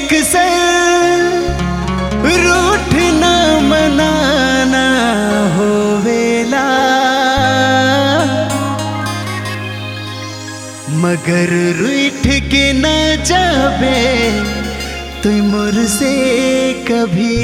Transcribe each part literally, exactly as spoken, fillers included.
एक सर रूठ न मनाना होवेला, मगर रूठ के न जाबे तुई मोर से कभी।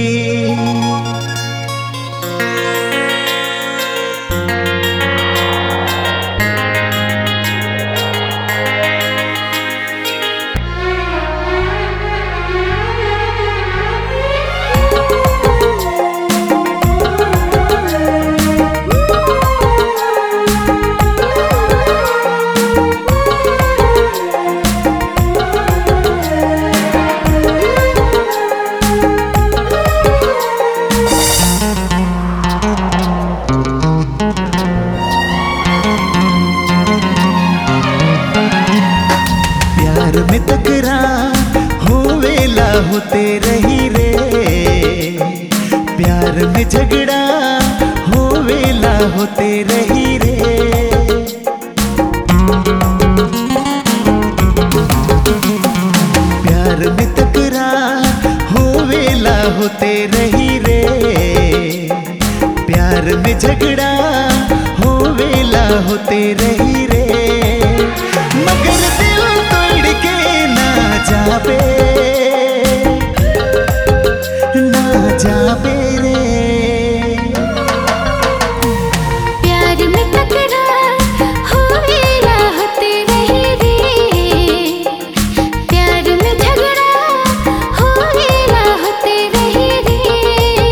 प्यार में तकरार होवेला होते रही रे, प्यार में झगड़ा होवेला होते रही रे। प्यार में तकरार होवेला होते रही रे, प्यार में झगड़ा होवेला होते रही रे। मगर दिल तोड़ के ना जाबे ना जाबे रे। प्यार में तकरार होवेला होते रही रे, प्यार में झगड़ा होवेला होते रही रे।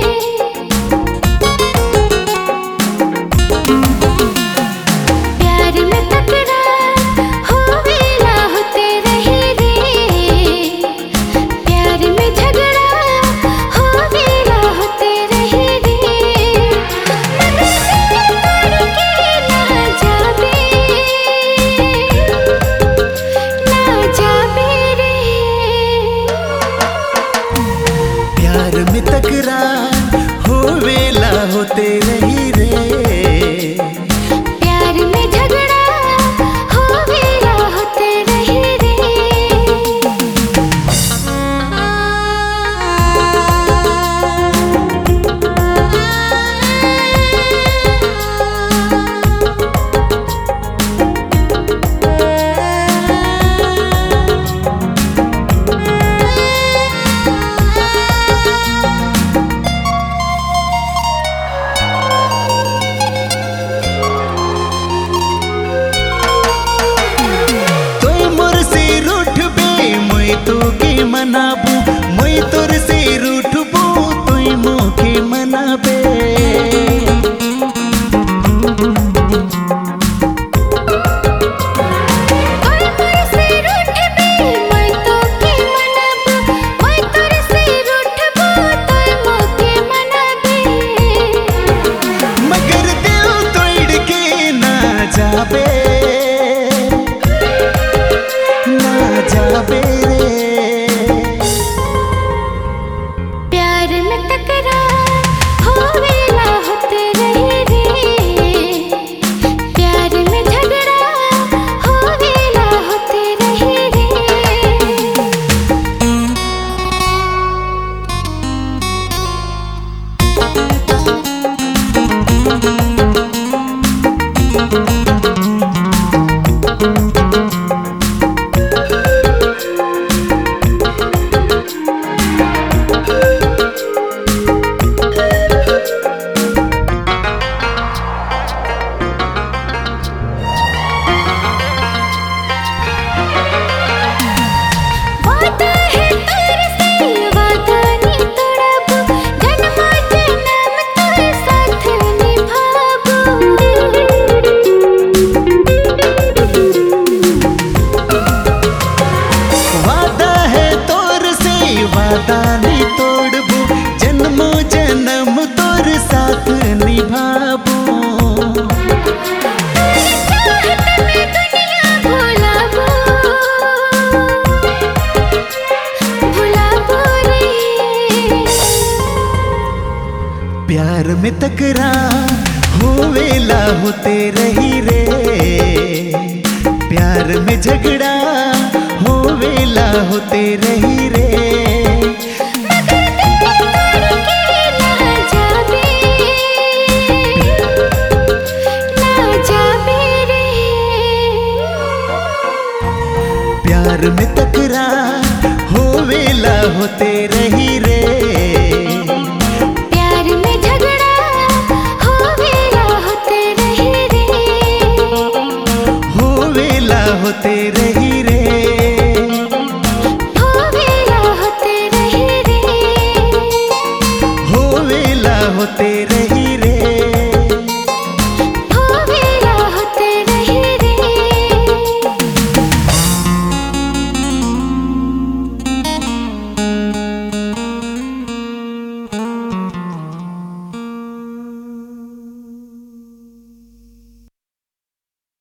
प्यार में तकरार होवेला होते रही रे, प्यार में झगड़ा होवेला होते रही रे। मगर दिल तोड़ के ना जाबे ना जाबे रे। प्यार में तकरार होवेला होते रही रे, प्यार में झगड़ा होवेला होते रही रे। तोय मोर से रूठबे मैं तोके मनाबू, मैं तोर से रूठबू तोय मोके मनाबे। और मोर से रूठबे मैं तोके मनाबू, मैं तोर से रूठबू तोय मोके मनाबे। मगर दिल तोड़ के ना जाबे ना जाबे रे। प्यार में तकरार होवेला होते रही रे, प्यार में झगड़ा होवेला होते रही रे। वादा है तोर से वादा नहीं तोड़बू, जन्मों जन्म तोर साथ निभाबू। वादा है तोर से वादा नहीं तोड़बू, जन्मों जन्म तोर साथ निभाबू। चाहत में दुनिया भुलाबू भुलाबू रे। प्यार में तकरार होवेला होते रही रे, प्यार में झगड़ा होवेला होते रही रे। रही रे। प्यार में झगड़ा होवेला होते रही रे। होवेला होते रही रे। होवेला होते रही रे। होवेला होते रही